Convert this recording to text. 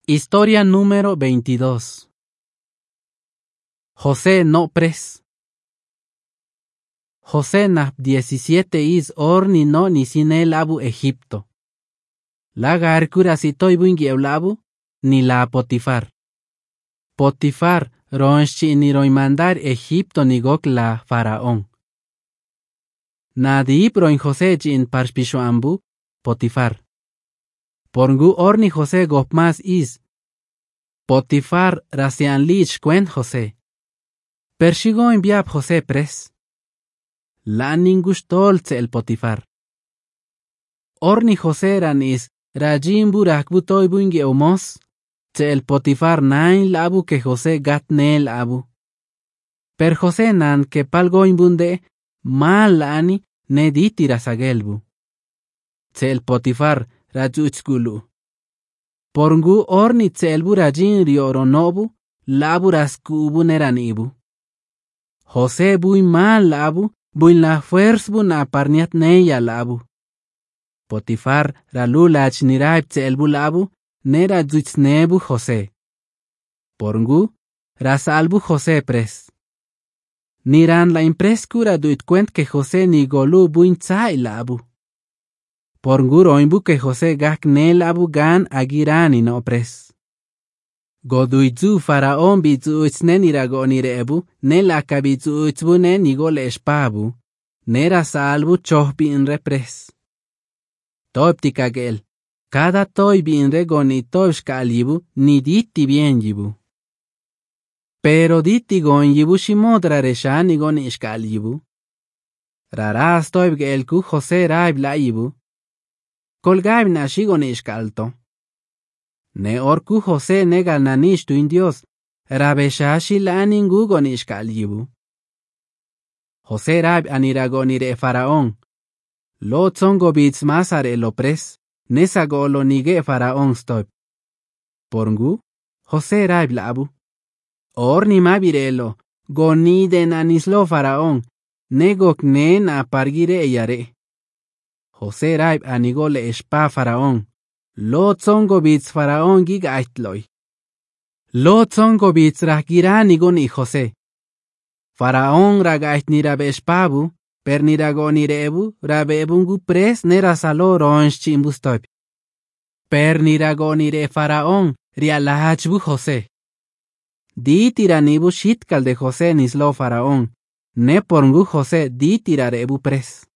Historia número 22. José no pres. José na 17 is orni no ni sinel abu Egipto. La garcura si toy bungi eulabu ni la Potifar. Potifar ronchi ni mandar Egipto ni gok la faraón. Nadi proin José in parpisho ambu Potifar. Porngu orni José gopmas is. Potifar rasian lich cuen José. Pershigo enviab José pres. La ningustolce el Potifar. Orni José ranis rajim burak butoy bungi omos. Te el Potifar nain labu que José gat nel abu. Per José nan que palgo imbunde mal lani ne ditira sagelbu. Te el Potifar rajuchkulu. Porngu orni tselbu rajin rioro nobu labu raskubu neranibu. José bui mal labu buin la fuerzbu na parniat neya labu. Potifar ralu lach niraib tselbu labu nera juitsnebu José. Porngu rasalbu José pres. Niran la impreskura duit cuent que José ni golu buin tsai labu. Porngu roimbu que José gak ne labu gan agirani no pres. Goduizu faraón bizuitsne nirago nirebu ne la kabizuitzbu ne nigole espabu nera salbu chohbi in repres. Toiptikagel, cada toy bin regoni toishkalibu ni diti bien yibu. Pero diti gon yibu shimodra reshani gon ishkalibu. Raras toibgelku José raib la yibu. Colgaib na shigon ishkalto. Ne orku José negal nanishtu in Dios, rabeshashi la ningugon ishkalibu. José raib aniragonire faraón. Lo tzongo bits masare lo pres, nesagolo nige faraón stoip. Porngu, José raib labu. Orni mabirelo, goniden anislo faraón, negok nen apargire yare. José raib anigole espa faraón. Lo tzongo bits faraón giga aitloi. Lo tzongo bits ragirani goni José. Faraón ragait ni rabe espabu, per ni ragoni rebu, rabe bungu pres nera salo ronch chimbustoip. Per ni ragoni re faraón, rialachbu José. Di tiranibu shitkal de José nislo faraón, ne porngu José di tirarebu pres.